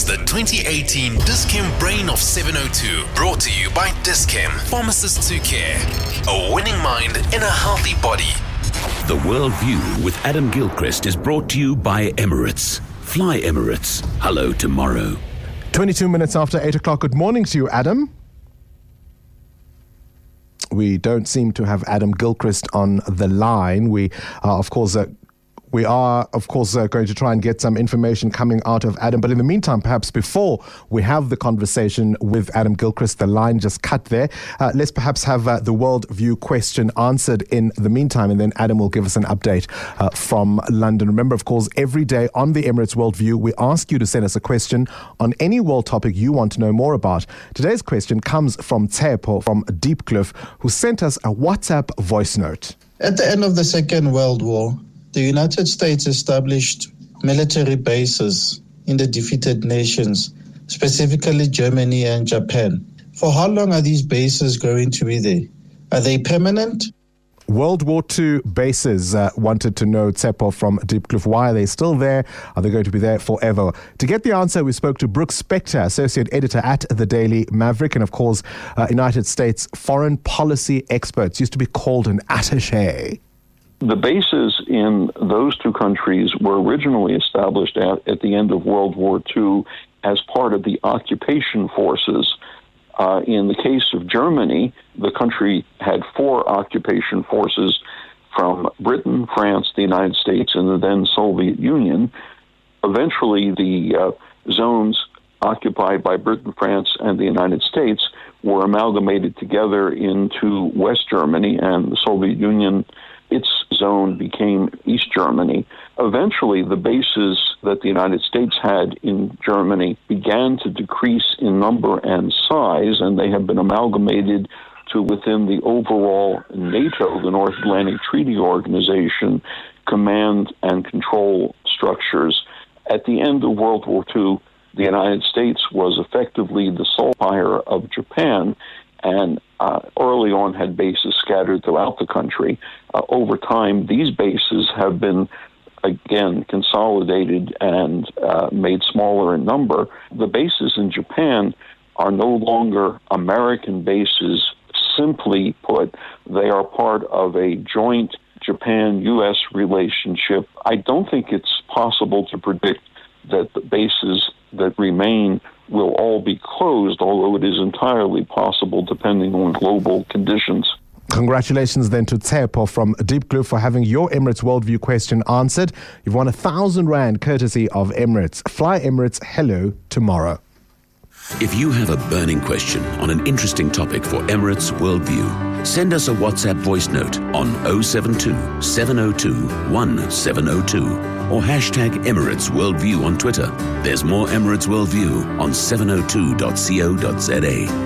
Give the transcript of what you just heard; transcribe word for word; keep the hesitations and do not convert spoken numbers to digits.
the twenty eighteen Dis-Chem Brain of seven oh two, brought to you by Dis-Chem, pharmacists who care. A winning mind in a healthy body. The World View with Adam Gilchrist is brought to you by Emirates. Fly Emirates. Hello tomorrow. twenty-two minutes after eight o'clock. Good morning to you, Adam. We don't seem to have Adam Gilchrist on the line. We are, of course, uh, we are, of course, uh, going to try and get some information coming out of Adam. But in the meantime, perhaps before we have the conversation with Adam Gilchrist, the line just cut there. Uh, let's perhaps have uh, the World View question answered in the meantime, and then Adam will give us an update uh, from London. Remember, of course, every day on the Emirates World View, we ask you to send us a question on any world topic you want to know more about. Today's question comes from Tshepo from Diepkloof, who sent us a WhatsApp voice note. At the end of the Second World War, the United States established military bases in the defeated nations, specifically Germany and Japan. For how long are these bases going to be there? Are they permanent? World War Two bases uh, wanted to know, Tshepo from Diepkloof, why are they still there? Are they going to be there forever? To get the answer, we spoke to Brooke Spector, Associate Editor at The Daily Maverick, and of course, uh, United States foreign policy experts, used to be called an attaché. The bases in those two countries were originally established at, at the end of World War Two as part of the occupation forces. Uh, in the case of Germany, the country had four occupation forces from Britain, France, the United States, and the then Soviet Union. Eventually, the uh, zones occupied by Britain, France, and the United States were amalgamated together into West Germany, and the Soviet Union, its zone became East Germany. Eventually, the bases that the United States had in Germany began to decrease in number and size, and they have been amalgamated to within the overall NATO, the North Atlantic Treaty Organization, command and control structures. At the end of World War Two, the United States was effectively the sole empire of Japan, and uh, early on had bases scattered throughout the country. Uh, over time, these bases have been, again, consolidated and uh, made smaller in number. The bases in Japan are no longer American bases, simply put. They are part of a joint Japan-U S relationship. I don't think it's possible to predict that the bases that remain will all be closed, although it is entirely possible depending on global conditions. Congratulations then to Tshepo from Diepkloof for having your Emirates Worldview question answered. You've won a thousand rand courtesy of Emirates. Fly Emirates, hello tomorrow. If you have a burning question on an interesting topic for Emirates Worldview, send us a WhatsApp voice note on oh seven two, seven oh two, one seven oh two or hashtag Emirates Worldview on Twitter. There's more Emirates Worldview on seven oh two dot co dot za.